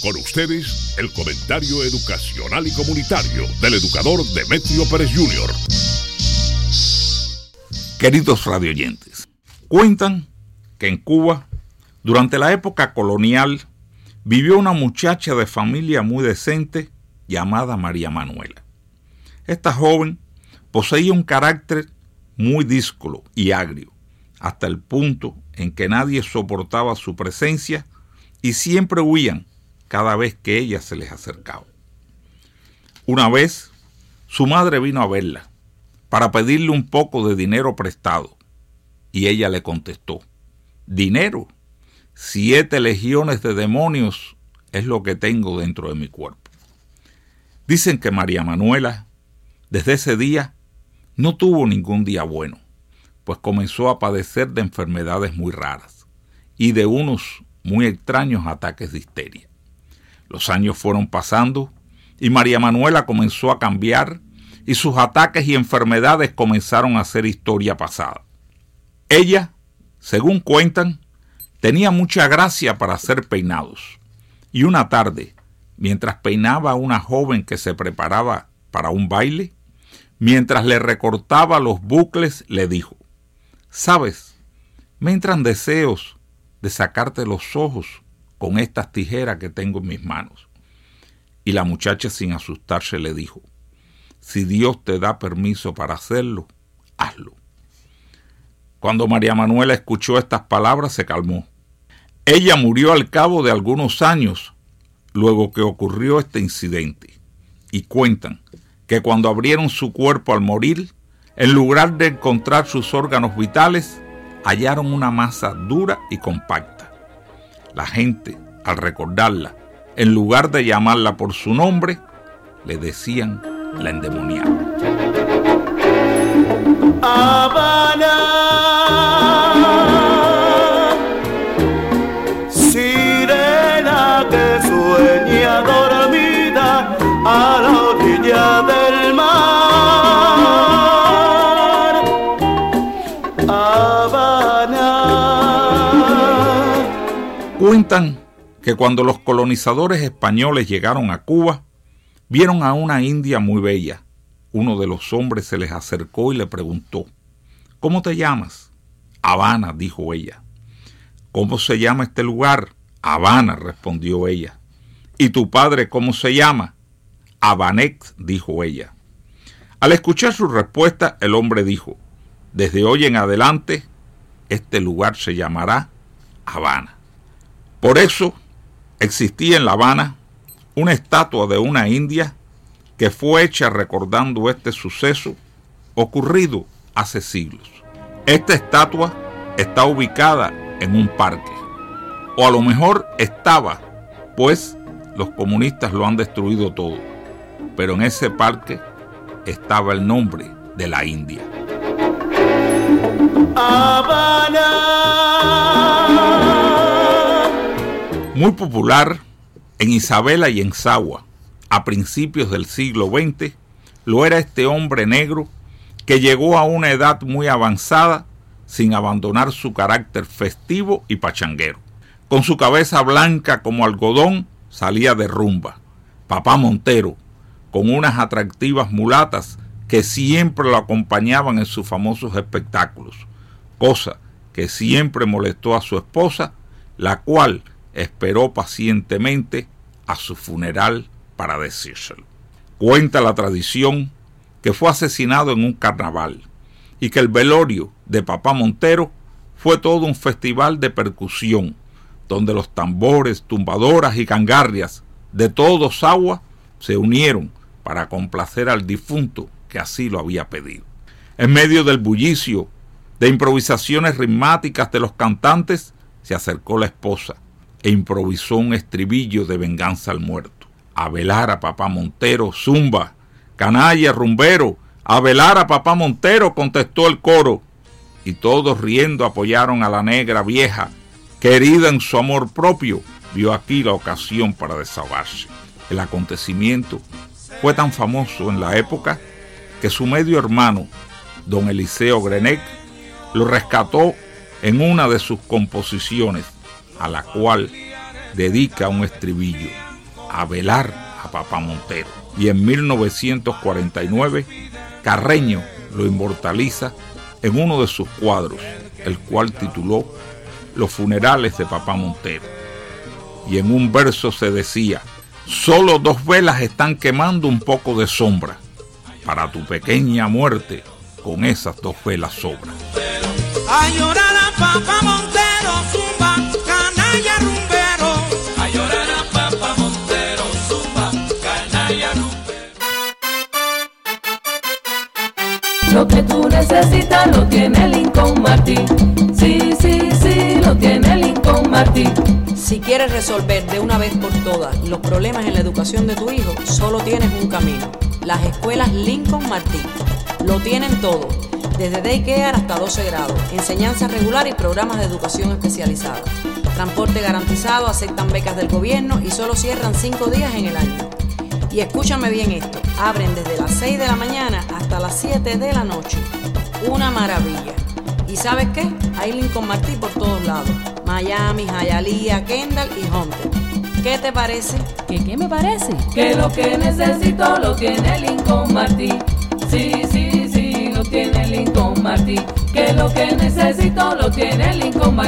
Con ustedes, el comentario educacional y comunitario del educador Demetrio Pérez Jr. Queridos radioyentes, cuentan que en Cuba, durante la época colonial, vivió una muchacha de familia muy decente llamada María Manuela. Esta joven poseía un carácter muy díscolo y agrio, hasta el punto en que nadie soportaba su presencia y siempre huían cada vez que ella se les acercaba. Una vez, su madre vino a verla para pedirle un poco de dinero prestado, y ella le contestó: ¿dinero? 7 legiones de demonios es lo que tengo dentro de mi cuerpo. Dicen que María Manuela, desde ese día, no tuvo ningún día bueno, pues comenzó a padecer de enfermedades muy raras y de unos muy extraños ataques de histeria. Los años fueron pasando y María Manuela comenzó a cambiar y sus ataques y enfermedades comenzaron a ser historia pasada. Ella, según cuentan, tenía mucha gracia para hacer peinados, y una tarde, mientras peinaba a una joven que se preparaba para un baile, mientras le recortaba los bucles, le dijo: «¿Sabes? Me entran deseos de sacarte los ojos con estas tijeras que tengo en mis manos». Y la muchacha, sin asustarse, le dijo: «Si Dios te da permiso para hacerlo, hazlo». Cuando María Manuela escuchó estas palabras, se calmó. Ella murió al cabo de algunos años, luego que ocurrió este incidente. Y cuentan que cuando abrieron su cuerpo al morir, en lugar de encontrar sus órganos vitales, hallaron una masa dura y compacta. La gente, al recordarla, en lugar de llamarla por su nombre, le decían la endemoniada. Habana, sirena que sueña dormida a la orilla del mar. Habana. Cuentan que cuando los colonizadores españoles llegaron a Cuba, vieron a una india muy bella. Uno de los hombres se les acercó y le preguntó: «¿Cómo te llamas?». «Habana», dijo ella. «¿Cómo se llama este lugar?». «Habana», respondió ella. «¿Y tu padre cómo se llama?». «Habanex», dijo ella. Al escuchar su respuesta, el hombre dijo: «Desde hoy en adelante, este lugar se llamará Habana». Por eso, existía en La Habana una estatua de una india que fue hecha recordando este suceso ocurrido hace siglos. Esta estatua está ubicada en un parque, o a lo mejor estaba, pues los comunistas lo han destruido todo, pero en ese parque estaba el nombre de la India. Habana. Muy popular en Isabela y en Sagua, a principios del siglo XX, lo era este hombre negro que llegó a una edad muy avanzada sin abandonar su carácter festivo y pachanguero. Con su cabeza blanca como algodón salía de rumba Papá Montero, con unas atractivas mulatas que siempre lo acompañaban en sus famosos espectáculos, cosa que siempre molestó a su esposa, la cual esperó pacientemente a su funeral para decírselo. Cuenta la tradición que fue asesinado en un carnaval y que el velorio de Papá Montero fue todo un festival de percusión, donde los tambores, tumbadoras y cangarrias de todo Sagua se unieron para complacer al difunto que así lo había pedido. En medio del bullicio de improvisaciones ritmáticas de los cantantes, se acercó la esposa e improvisó un estribillo de venganza al muerto. «A velar a Papá Montero, zumba, canalla, rumbero, a velar a Papá Montero», contestó el coro, y todos riendo apoyaron a la negra vieja, que herida en su amor propio, vio aquí la ocasión para desahogarse. El acontecimiento fue tan famoso en la época que su medio hermano, don Eliseo Grenet, lo rescató en una de sus composiciones, a la cual dedica un estribillo a velar a Papá Montero. Y en 1949, Carreño lo inmortaliza en uno de sus cuadros, el cual tituló Los funerales de Papá Montero. Y en un verso se decía: solo 2 velas están quemando un poco de sombra. Para tu pequeña muerte, con esas 2 velas sobran. A llorar a Papá Montero, zumba, canalla rumbero. A llorar a Papá Montero, zumba, canalla rumbero. Lo que tú necesitas lo tiene Lincoln Martin. Sí, sí, sí, lo tiene Lincoln Martin. Si quieres resolver de una vez por todas los problemas en la educación de tu hijo, solo tienes un camino: las escuelas Lincoln Martin. Lo tienen todo, desde daycare hasta 12 grados, enseñanza regular y programas de educación especializada. Transporte garantizado, aceptan becas del gobierno y solo cierran 5 días en el año. Y escúchame bien esto, abren desde las 6 de la mañana hasta las 7 de la noche. Una maravilla. ¿Y sabes qué? Hay Lincoln Martin por todos lados: Miami, Hialeah, Kendall y Hunter. ¿Qué te parece? ¿Qué me parece? Que lo que necesito lo tiene Lincoln Martin. Sí, sí, sí, lo tiene Lincoln Martin. Que lo que necesito lo tiene Lincoln Martin.